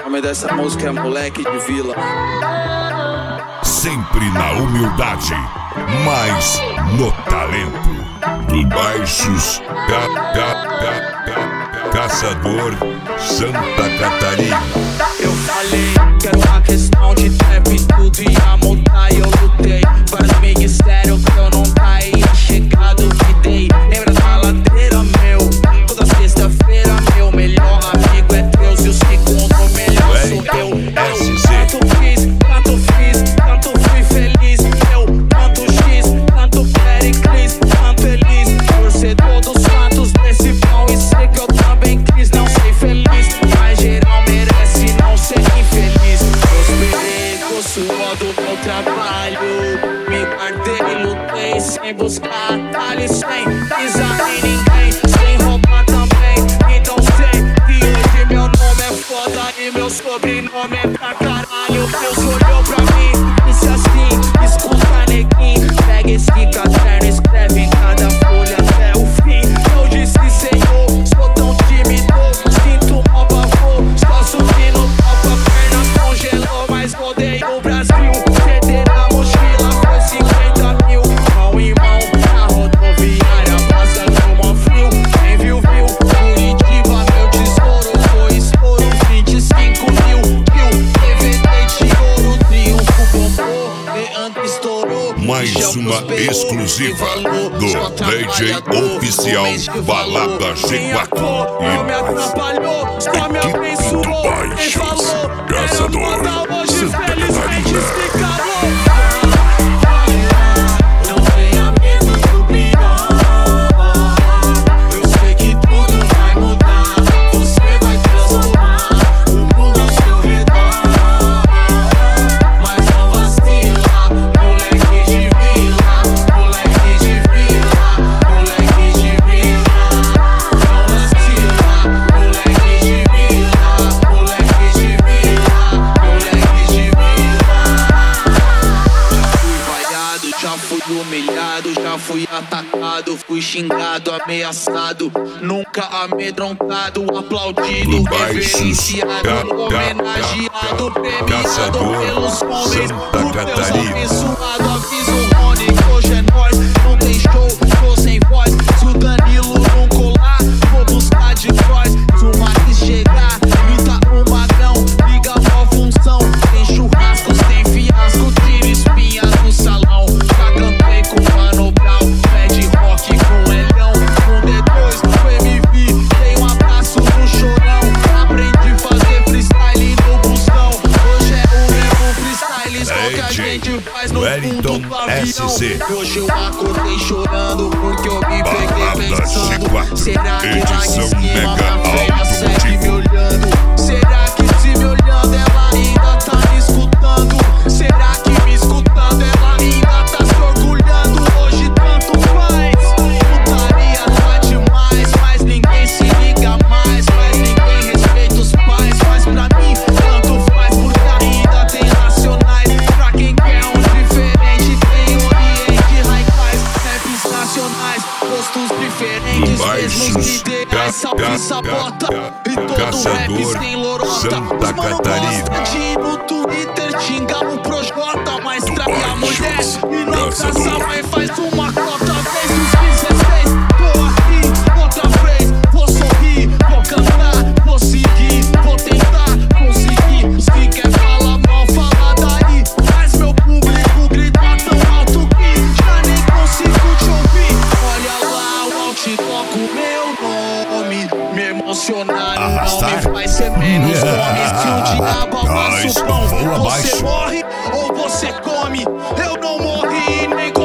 nome dessa música é Moleque de Vila. Sempre na humildade, mas no talento. Do Baixos Caçador, Santa Catarina. Eu falei que era uma questão de tempo e tudo ia mudar e eu lutei. Vários ministérios que eu não caía, chegado que dei. Lembra da ladeira, meu? Toda sexta-feira, meu melhor amigo é Deus e o segundo melhor sou eu. Tanto fiz, tanto fui feliz. Eu, tanto X, tanto Pericles, tanto Elis. Torcedor dos santos desse pão e sei que eu também quis não ser feliz, mas geral merece não ser infeliz. Prosperei com o suor do meu trabalho, me guardei, lutei sem buscar atalhos, sem pisar em ninguém, sem roubar também. Então sei que hoje meu nome é foda e meu sobrenome é pra caralho. Deus olhou pra mim, disse assim: escuta, neguinho, pega esse caderno, escreve em cada folha até o fim. Eu disse: Senhor, sou tão tímido, sinto um pavor, só subi no palco, a perna congelou, mas rodei o Brasil. CD na mochila foi 50 mil, mão em mão na rodoviária, passando mó frio. Quem viu, viu, Curitiba, meu tesouro foi estouro, 25 mil, DVD de ouro, triunfo bombou, Leandro estourou. Mais uma exclusiva do DJ Oficial Balada G4 Não me atrapalhou, só me abençoou. Quem falou, Caçador, hoje Santa felizmente Catarina. se calou. Não tenha medo do pior. Eu sei que tudo vai mudar, você vai transformar o mundo ao seu redor. Mas não vacila, moleque de vila, moleque de vila, moleque de vila. Não vacila, moleque de vila, moleque de vila, moleque de vila. Já fui humilhado, já fui atacado, fui xingado, ameaçado, nunca amedrontado, aplaudido, Do Baixos reverenciado, homenageado, premiado Caçador, pelos homens, Santa por Deus Catarina. abençoado. Aviso o Rony que hoje é nóis, não tem show, tô sem voz. Se o Danilo não colar, vou buscar de Cross. Se o Marques chegar, me dá um magrão, liga a função. Tem churrascos, tem fiasco, tira espinhas no salão. Já cantei com o Mano Brown, pede rock com Elhão, com D2, com MV, dei um abraço no chorão. Aprendi a fazer freestyle no busão. Hoje é o mesmo freestyle, só que a gente faz no fundo do avião. Hoje eu acordei chorando porque eu me peguei Balada pensando: G4, será que lá em edição cima mega minha fé segue automotivo. me olhando? Será que se me olhando ela ainda tá me escutando? Será que me escutando ela ainda tá se orgulhando? Hoje tanto faz, putaria tá demais, mas ninguém se liga mais, mas ninguém respeita os pais. Mas pra mim tanto faz, porque ainda tem nacionais. Pra quem quer um diferente tem Oriente, Raikais, raps nacionais, postos diferentes, mesmos que ideais, salve sabota. E todo Caçador, rap sem lorota. Santa Os mano Catarina. gosta de ir no Twitter xingar o Projota, mas trai a mulher e não Caçador. casa, mas faz uma cota vez os 16. Tô aqui outra vez, vou sorrir, vou cantar, vou seguir, vou tentar conseguir. Se quer falar mal, fala daí, mas meu público grita tão alto que já nem consigo te ouvir. Olha lá o outdoor, meu nome, me emocionar não me faz ser menos homem. Se o diabo amassa o pão, você morre ou você come. Eu não morri nem